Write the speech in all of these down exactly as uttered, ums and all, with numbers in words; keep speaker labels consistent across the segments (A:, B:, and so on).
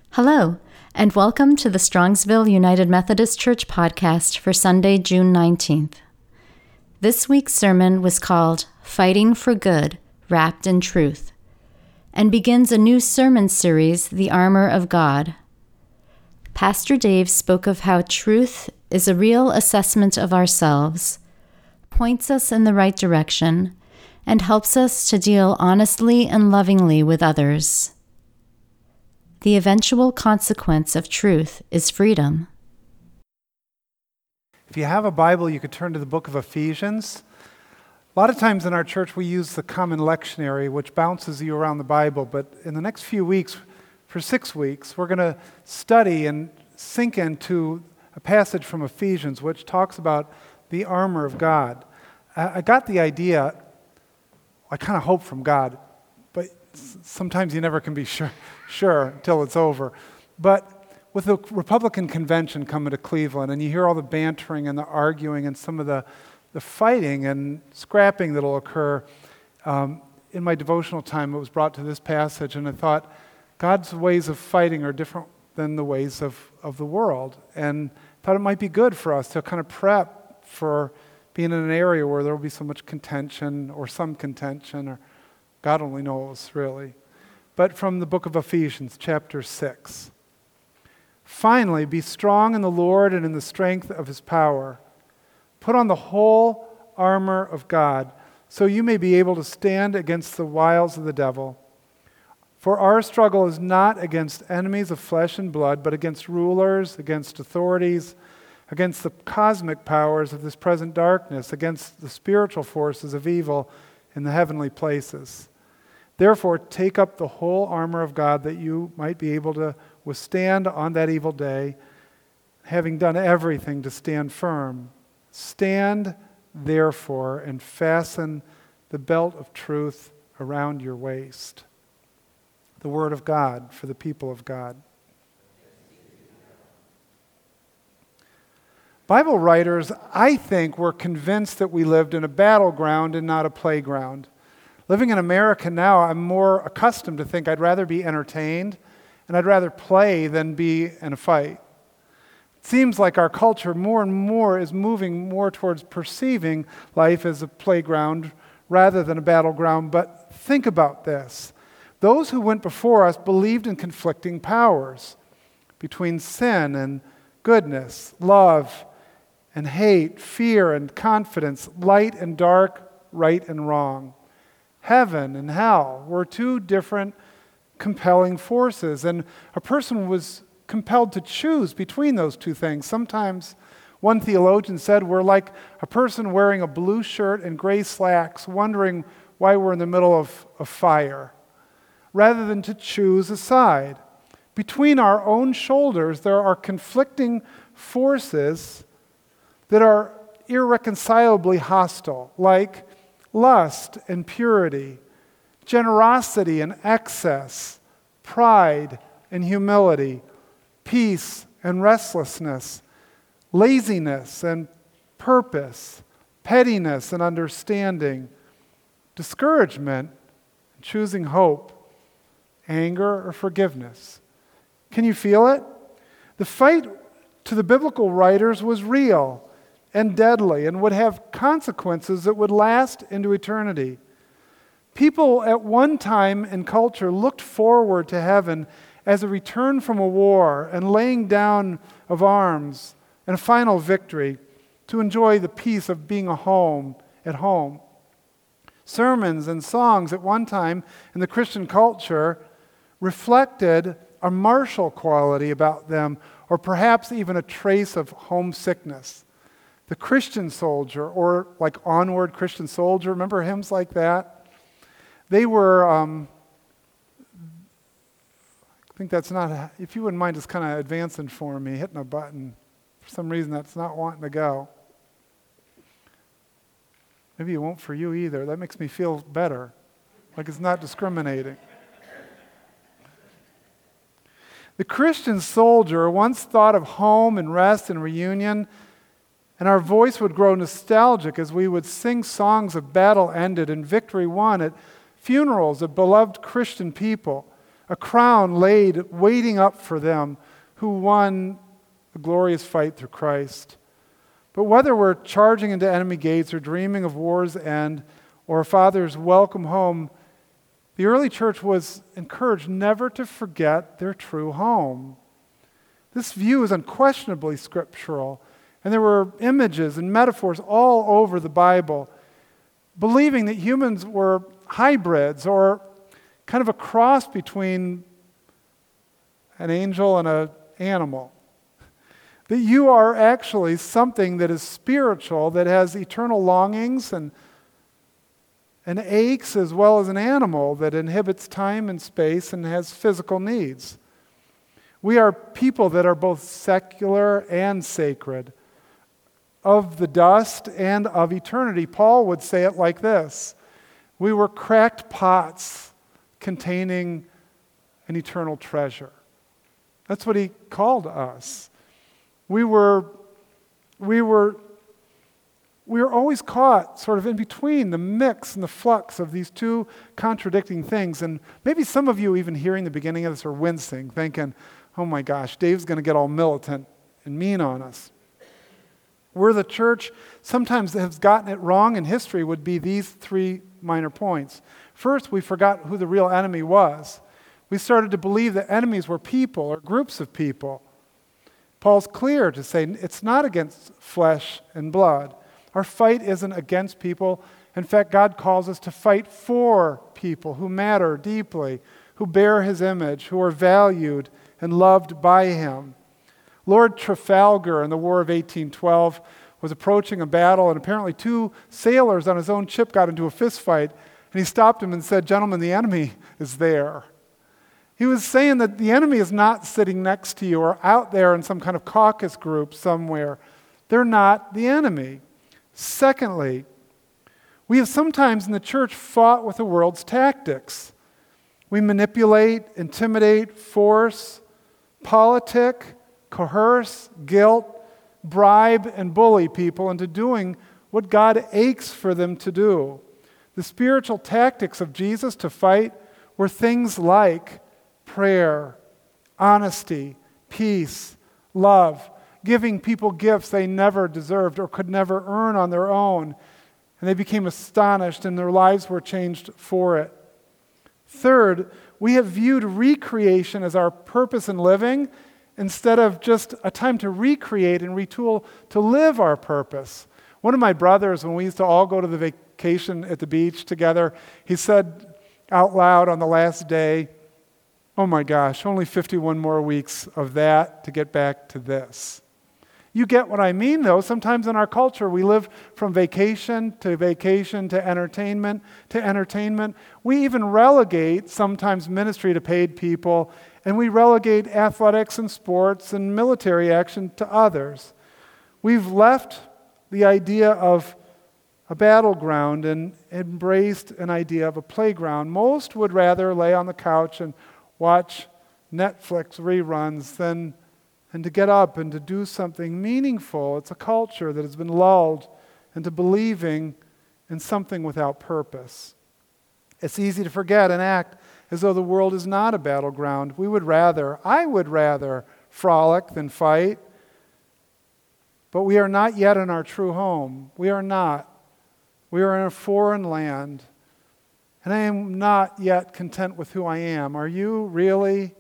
A: Hello, and welcome to the Strongsville United Methodist Church podcast for Sunday, June nineteenth. This week's sermon was called Fighting for Good, Wrapped in Truth, and begins a new sermon series, The Armor of God. Pastor Dave spoke of how truth is a real assessment of ourselves, points us in the right direction, and helps us to deal honestly and lovingly with others. The eventual consequence of truth is freedom.
B: If you have a Bible, you could turn to the book of Ephesians. A lot of times in our church, we use the common lectionary, which bounces you around the Bible. But in the next few weeks, for six weeks, we're going to study and sink into a passage from Ephesians, which talks about the armor of God. I got the idea, I kind of hope from God, but sometimes you never can be sure. Sure, until it's over. But with the Republican convention coming to Cleveland, and you hear all the bantering and the arguing and some of the, the fighting and scrapping that'll occur, um, in my devotional time, it was brought to this passage, and I thought, God's ways of fighting are different than the ways of, of the world. And thought it might be good for us to kind of prep for being in an area where there will be so much contention, or some contention, or God only knows, really. But from the book of Ephesians, chapter six. Finally, be strong in the Lord and in the strength of his power. Put on the whole armor of God, so you may be able to stand against the wiles of the devil. For our struggle is not against enemies of flesh and blood, but against rulers, against authorities, against the cosmic powers of this present darkness, against the spiritual forces of evil in the heavenly places. Therefore, take up the whole armor of God that you might be able to withstand on that evil day, having done everything to stand firm. Stand, therefore, and fasten the belt of truth around your waist. The word of God for the people of God. Bible writers, I think, were convinced that we lived in a battleground and not a playground. Living in America now, I'm more accustomed to think I'd rather be entertained and I'd rather play than be in a fight. It seems like our culture more and more is moving more towards perceiving life as a playground rather than a battleground. But think about this. Those who went before us believed in conflicting powers between sin and goodness, love and hate, fear and confidence, light and dark, right and wrong. Heaven and hell were two different compelling forces, and a person was compelled to choose between those two things. Sometimes, one theologian said, we're like a person wearing a blue shirt and gray slacks, wondering why we're in the middle of a fire, rather than to choose a side. Between our own shoulders, there are conflicting forces that are irreconcilably hostile, like lust and purity, generosity and excess, pride and humility, peace and restlessness, laziness and purpose, pettiness and understanding, discouragement and choosing hope, anger or forgiveness. Can you feel it? The fight to the biblical writers was real and deadly, and would have consequences that would last into eternity. People at one time in culture looked forward to heaven as a return from a war and laying down of arms and a final victory to enjoy the peace of being a home at home. Sermons and songs at one time in the Christian culture reflected a martial quality about them, or perhaps even a trace of homesickness. The Christian soldier, or like Onward Christian Soldier, remember hymns like that? They were, um, I think that's not, if you wouldn't mind just kind of advancing for me, hitting a button. For some reason that's not wanting to go. Maybe it won't for you either. That makes me feel better, like it's not discriminating. The Christian soldier once thought of home and rest and reunion, and our voice would grow nostalgic as we would sing songs of battle ended and victory won at funerals of beloved Christian people, a crown laid waiting up for them who won a glorious fight through Christ. But whether we're charging into enemy gates or dreaming of war's end or a father's welcome home, the early church was encouraged never to forget their true home. This view is unquestionably scriptural, and there were images and metaphors all over the Bible, believing that humans were hybrids or kind of a cross between an angel and an animal. That you are actually something that is spiritual, that has eternal longings and, and aches, as well as an animal that inhibits time and space and has physical needs. We are people that are both secular and sacred, of the dust and of eternity. Paul would say it like this: we were cracked pots containing an eternal treasure. That's what he called us. We were, we were, we were always caught sort of in between the mix and the flux of these two contradicting things. And maybe some of you, even hearing the beginning of this, are wincing, thinking, oh my gosh, Dave's going to get all militant and mean on us. Where the church sometimes has gotten it wrong in history would be these three minor points. First, we forgot who the real enemy was. We started to believe that enemies were people or groups of people. Paul's clear to say it's not against flesh and blood. Our fight isn't against people. In fact, God calls us to fight for people who matter deeply, who bear his image, who are valued and loved by him. Lord Trafalgar in the War of eighteen twelve was approaching a battle, and apparently two sailors on his own ship got into a fist fight, and he stopped him and said, "Gentlemen, the enemy is there." He was saying that the enemy is not sitting next to you or out there in some kind of caucus group somewhere. They're not the enemy. Secondly, we have sometimes in the church fought with the world's tactics. We manipulate, intimidate, force, politic, coerce, guilt, bribe, and bully people into doing what God aches for them to do. The spiritual tactics of Jesus to fight were things like prayer, honesty, peace, love, giving people gifts they never deserved or could never earn on their own, and they became astonished and their lives were changed for it. Third, we have viewed recreation as our purpose in living instead of just a time to recreate and retool to live our purpose. One of my brothers, when we used to all go to the vacation at the beach together, he said out loud on the last day, "Oh my gosh, only fifty-one more weeks of that to get back to this." You get what I mean, though. Sometimes in our culture, we live from vacation to vacation to entertainment to entertainment. We even relegate sometimes ministry to paid people, and we relegate athletics and sports and military action to others. We've left the idea of a battleground and embraced an idea of a playground. Most would rather lay on the couch and watch Netflix reruns than and to get up and to do something meaningful. It's a culture that has been lulled into believing in something without purpose. It's easy to forget and act as though the world is not a battleground. We would rather, I would rather frolic than fight, but we are not yet in our true home. We are not. We are in a foreign land, and I am not yet content with who I am. Are you really?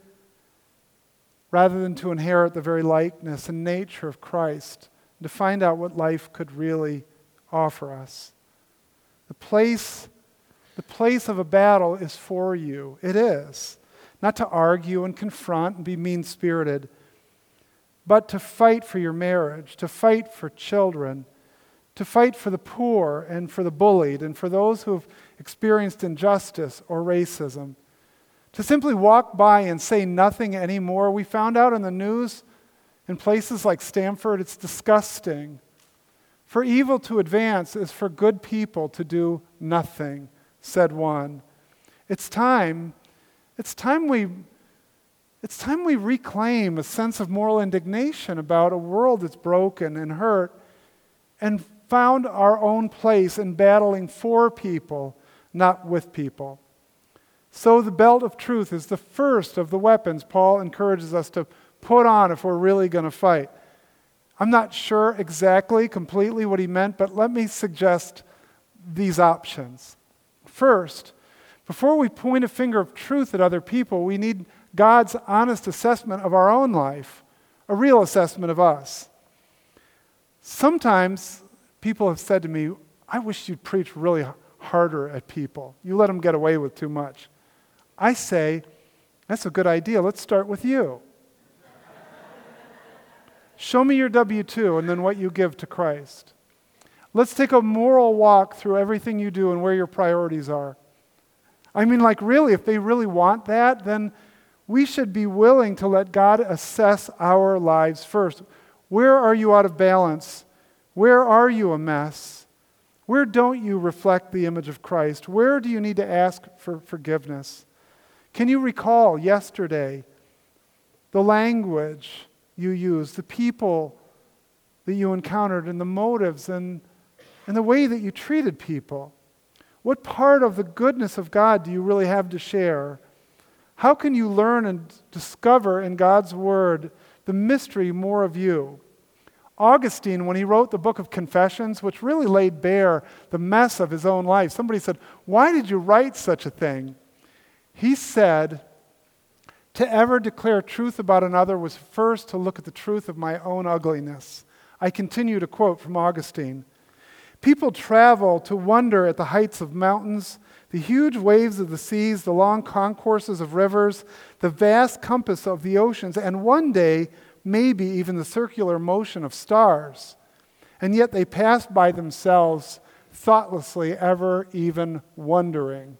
B: Rather than to inherit the very likeness and nature of Christ, and to find out what life could really offer us. The place, the place of a battle is for you. It is. Not to argue and confront and be mean-spirited, but to fight for your marriage, to fight for children, to fight for the poor and for the bullied and for those who have experienced injustice or racism. To simply walk by and say nothing anymore. We found out in the news in places like Stanford, it's disgusting. For evil to advance is for good people to do nothing, said one. It's time, it's time we, it's time we reclaim a sense of moral indignation about a world that's broken and hurt and found our own place in battling for people, not with people. So the belt of truth is the first of the weapons Paul encourages us to put on if we're really going to fight. I'm not sure exactly, completely what he meant, but let me suggest these options. First, before we point a finger of truth at other people, we need God's honest assessment of our own life, a real assessment of us. Sometimes people have said to me, I wish you'd preach really harder at people. You let them get away with too much. I say, that's a good idea. Let's start with you. Show me your W two and then what you give to Christ. Let's take a moral walk through everything you do and where your priorities are. I mean, like really, if they really want that, then we should be willing to let God assess our lives first. Where are you out of balance? Where are you a mess? Where don't you reflect the image of Christ? Where do you need to ask for forgiveness? Can you recall yesterday the language you used, the people that you encountered, and the motives and, and the way that you treated people? What part of the goodness of God do you really have to share? How can you learn and discover in God's Word the mystery more of you? Augustine, when he wrote the book of Confessions, which really laid bare the mess of his own life, somebody said, why did you write such a thing? He said, to ever declare truth about another was first to look at the truth of my own ugliness. I continue to quote from Augustine. People travel to wonder at the heights of mountains, the huge waves of the seas, the long concourses of rivers, the vast compass of the oceans, and one day, maybe even the circular motion of stars. And yet they pass by themselves, thoughtlessly ever even wondering.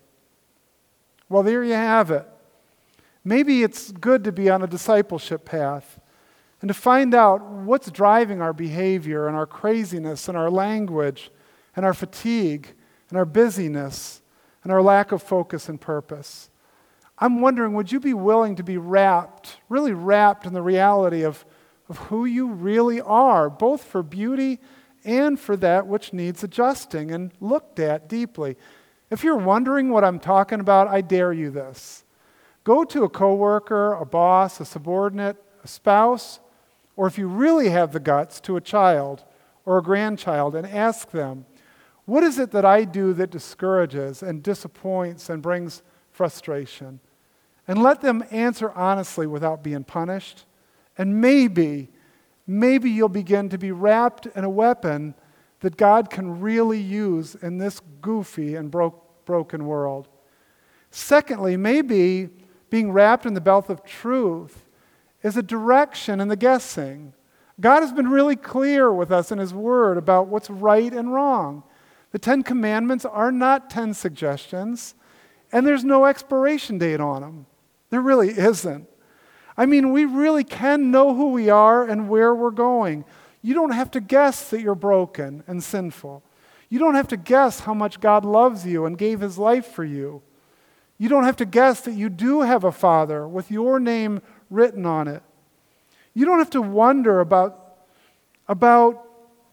B: Well, there you have it. Maybe it's good to be on a discipleship path and to find out what's driving our behavior and our craziness and our language and our fatigue and our busyness and our lack of focus and purpose. I'm wondering, would you be willing to be wrapped, really wrapped in the reality of, of who you really are, both for beauty and for that which needs adjusting and looked at deeply? If you're wondering what I'm talking about, I dare you this. Go to a coworker, a boss, a subordinate, a spouse, or if you really have the guts, to a child or a grandchild, and ask them, what is it that I do that discourages and disappoints and brings frustration? And let them answer honestly without being punished. And maybe, maybe you'll begin to be wrapped in a weapon that God can really use in this goofy and bro- broken world. Secondly, maybe being wrapped in the belt of truth is a direction in the guessing. God has been really clear with us in His Word about what's right and wrong. The Ten Commandments are not ten suggestions, and there's no expiration date on them. There really isn't. I mean, we really can know who we are and where we're going. You don't have to guess that you're broken and sinful. You don't have to guess how much God loves you and gave His life for you. You don't have to guess that you do have a Father with your name written on it. You don't have to wonder about, about,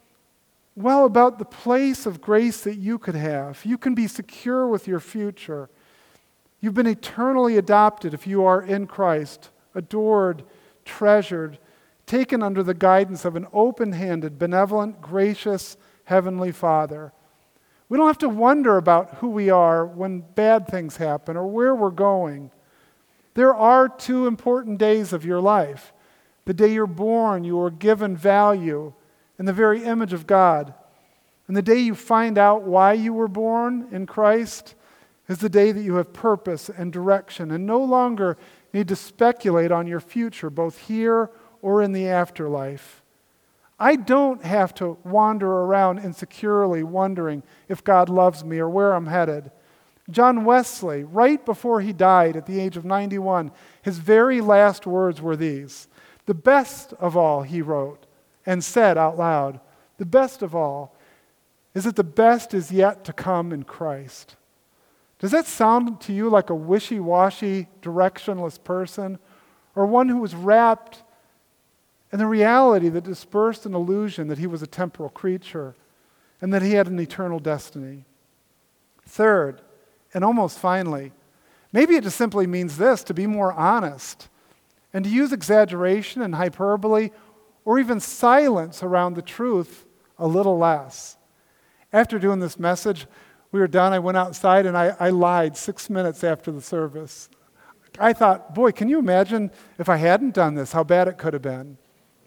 B: well, about the place of grace that you could have. You can be secure with your future. You've been eternally adopted if you are in Christ, adored, treasured, taken under the guidance of an open-handed, benevolent, gracious, heavenly Father. We don't have to wonder about who we are when bad things happen or where we're going. There are two important days of your life. The day you're born, you are given value in the very image of God. And the day you find out why you were born in Christ is the day that you have purpose and direction and no longer need to speculate on your future, both here or in the afterlife. I don't have to wander around insecurely wondering if God loves me or where I'm headed. John Wesley, right before he died at the age of ninety-one, his very last words were these. The best of all, he wrote and said out loud, the best of all is that the best is yet to come in Christ. Does that sound to you like a wishy-washy, directionless person, or one who was wrapped in the reality that dispersed an illusion that he was a temporal creature and that he had an eternal destiny? Third, and almost finally, Maybe it just simply means this, to be more honest and to use exaggeration and hyperbole or even silence around the truth a little less. After doing this message, we were done. I went outside and I, I lied six minutes after the service. I thought, boy, can you imagine if I hadn't done this, how bad it could have been?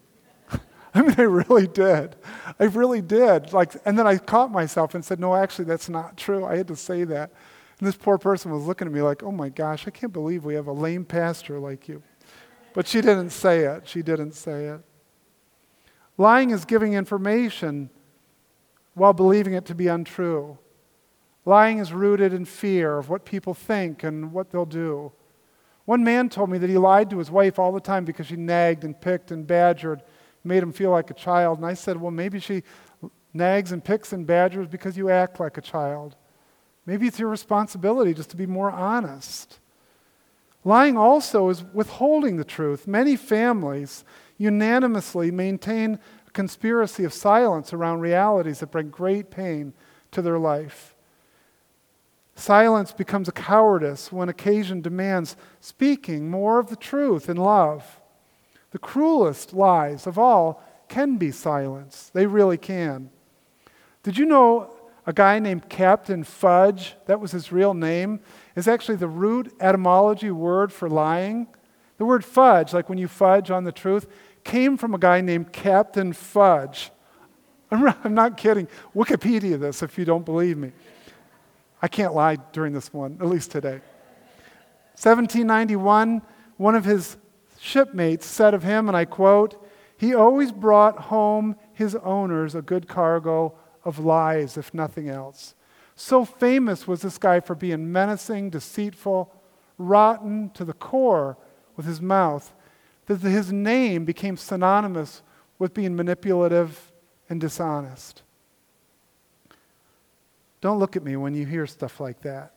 B: I mean, I really did. I really did. Like, and then I caught myself and said, no, actually, that's not true. I had to say that. And this poor person was looking at me like, oh my gosh, I can't believe we have a lame pastor like you. But she didn't say it. She didn't say it. Lying is giving information while believing it to be untrue. Lying is rooted in fear of what people think and what they'll do. One man told me that he lied to his wife all the time because she nagged and picked and badgered, made him feel like a child. And I said, well, maybe she nags and picks and badgers because you act like a child. Maybe it's your responsibility just to be more honest. Lying also is withholding the truth. Many families unanimously maintain a conspiracy of silence around realities that bring great pain to their life. Silence becomes a cowardice when occasion demands speaking more of the truth in love. The cruelest lies of all can be silence. They really can. Did you know a guy named Captain Fudge, that was his real name, is actually the root etymology word for lying? The word fudge, like when you fudge on the truth, came from a guy named Captain Fudge. I'm, I'm not kidding. Wikipedia this if you don't believe me. I can't lie during this one, at least today. seventeen ninety-one, one of his shipmates said of him, and I quote, "He always brought home his owners a good cargo of lies, if nothing else." So famous was this guy for being menacing, deceitful, rotten to the core with his mouth, that his name became synonymous with being manipulative and dishonest. Don't look at me when you hear stuff like that.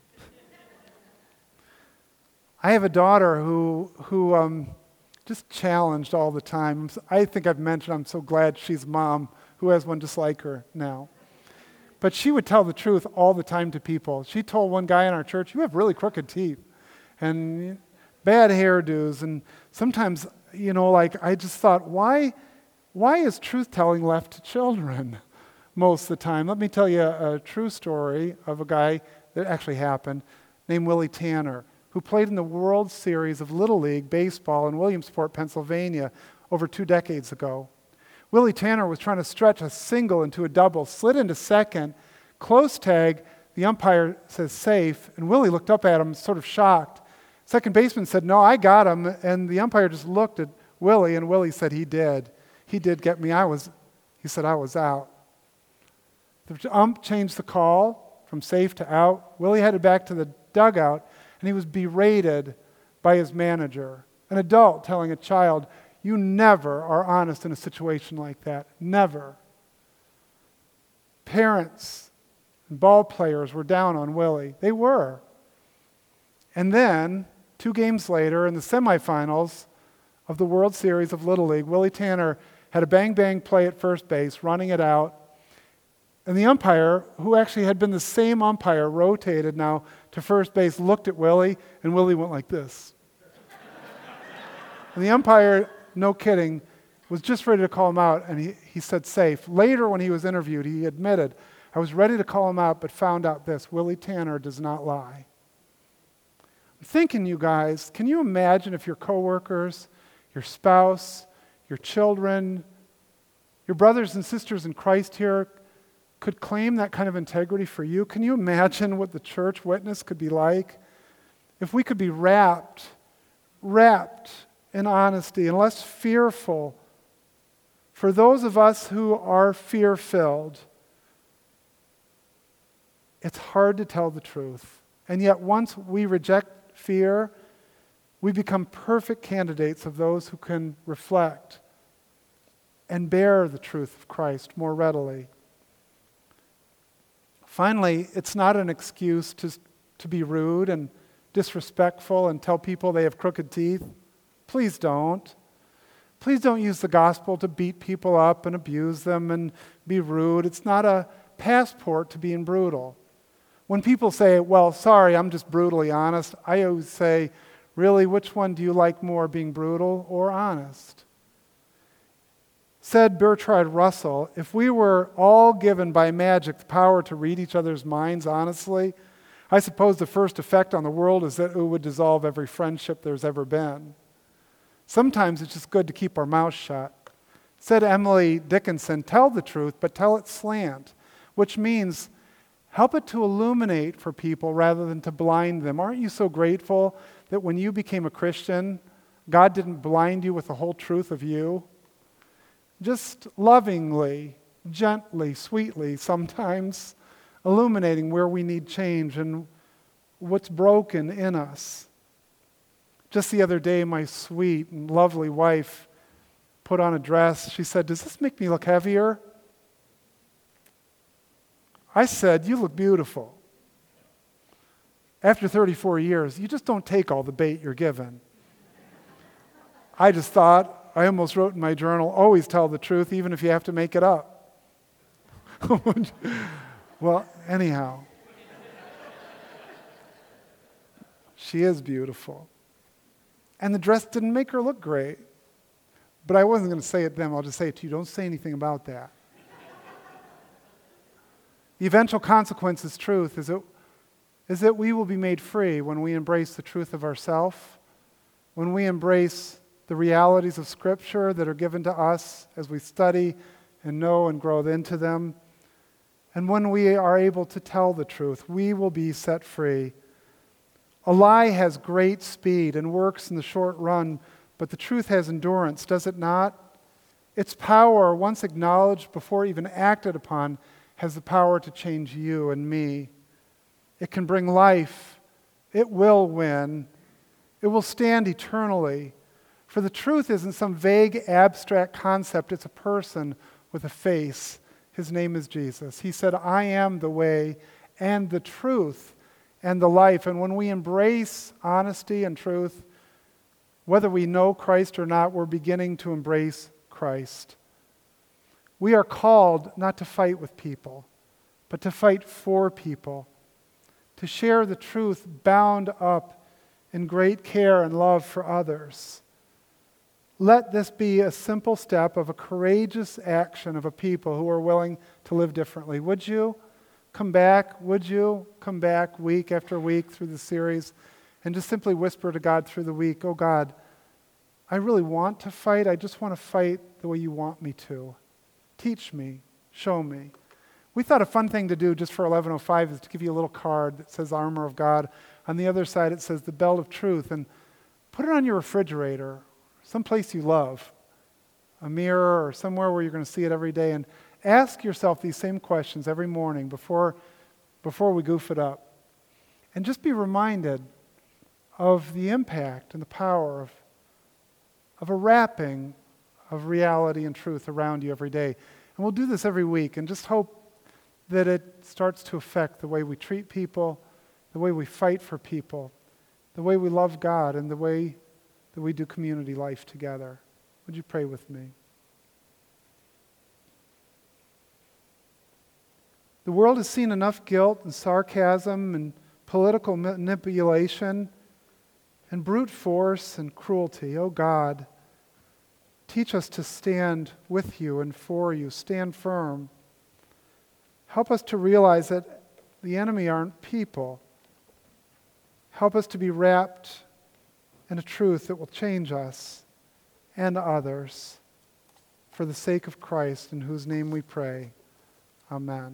B: I have a daughter who who um, just challenged all the time. I think I've mentioned I'm so glad she's a mom who has one just like her now. But she would tell the truth all the time to people. She told one guy in our church, "You have really crooked teeth and bad hairdos." And sometimes, you know, like I just thought, why, why is truth-telling left to children most of the time? Let me tell you a, a true story of a guy that actually happened named Willie Tanner, who played in the World Series of Little League Baseball in Williamsport, Pennsylvania over two decades ago. Willie Tanner was trying to stretch a single into a double, slid into second, close tag, the umpire says safe, and Willie looked up at him sort of shocked. Second baseman said, "No, I got him," and the umpire just looked at Willie, and Willie said, "He did. He did get me. I was," he said, "I was out." The ump changed the call from safe to out. Willie headed back to the dugout, and he was berated by his manager, an adult telling a child, "You never are honest in a situation like that. Never." Parents and ball players were down on Willie. They were. And then, two games later, in the semifinals of the World Series of Little League, Willie Tanner had a bang-bang play at first base, running it out. And the umpire, who actually had been the same umpire, rotated now to first base, looked at Willie, and Willie went like this. And the umpire, no kidding, was just ready to call him out, and he, he said safe. Later, when he was interviewed, he admitted, "I was ready to call him out, but found out this: Willie Tanner does not lie." I'm thinking, you guys, can you imagine if your coworkers, your spouse, your children, your brothers and sisters in Christ here could claim that kind of integrity for you? Can you imagine what the church witness could be like? If we could be wrapped, wrapped in honesty and less fearful. For those of us who are fear-filled, it's hard to tell the truth. And yet once we reject fear, we become perfect candidates of those who can reflect and bear the truth of Christ more readily. Finally, it's not an excuse to, to be rude and disrespectful and tell people they have crooked teeth. Please don't. Please don't use the gospel to beat people up and abuse them and be rude. It's not a passport to being brutal. When people say, well, sorry, I'm just brutally honest, I always say, really, which one do you like more, being brutal or honest? Said Bertrand Russell, if we were all given by magic the power to read each other's minds honestly, I suppose the first effect on the world is that it would dissolve every friendship there's ever been. Sometimes it's just good to keep our mouths shut. Said Emily Dickinson, tell the truth, but tell it slant, which means help it to illuminate for people rather than to blind them. Aren't you so grateful that when you became a Christian, God didn't blind you with the whole truth of you? Just lovingly, gently, sweetly, sometimes illuminating where we need change and what's broken in us. Just the other day, my sweet and lovely wife put on a dress. She said, does this make me look heavier? I said, you look beautiful. After thirty-four years, you just don't take all the bait you're given. I just thought, I almost wrote in my journal, always tell the truth, even if you have to make it up. Well, anyhow, she is beautiful. And the dress didn't make her look great. But I wasn't going to say it then. I'll just say it to you. Don't say anything about that. The eventual consequence is truth, is that, is that we will be made free when we embrace the truth of ourselves, when we embrace the realities of Scripture that are given to us as we study and know and grow into them. And when we are able to tell the truth, we will be set free. A lie has great speed and works in the short run, but the truth has endurance, does it not? Its power, once acknowledged before even acted upon, has the power to change you and me. It can bring life. It will win. It will stand eternally. For the truth isn't some vague, abstract concept. It's a person with a face. His name is Jesus. He said, I am the way and the truth and the life. And when we embrace honesty and truth, whether we know Christ or not, we're beginning to embrace Christ. We are called not to fight with people, but to fight for people, to share the truth bound up in great care and love for others. Let this be a simple step of a courageous action of a people who are willing to live differently. Would you come back? Would you come back week after week through the series and just simply whisper to God through the week, oh God, I really want to fight. I just want to fight the way you want me to. Teach me. Show me. We thought a fun thing to do just for eleven oh five is to give you a little card that says Armor of God. On the other side it says the Belt of Truth, and put it on your refrigerator, someplace you love, a mirror or somewhere where you're going to see it every day, and ask yourself these same questions every morning before, before we goof it up. And just be reminded of the impact and the power of, of a wrapping of reality and truth around you every day. And we'll do this every week and just hope that it starts to affect the way we treat people, the way we fight for people, the way we love God, and the way that we do community life together. Would you pray with me? The world has seen enough guilt and sarcasm and political manipulation and brute force and cruelty. Oh God, teach us to stand with you and for you. Stand firm. Help us to realize that the enemy aren't people. Help us to be wrapped in a truth that will change us and others for the sake of Christ, in whose name we pray. Amen.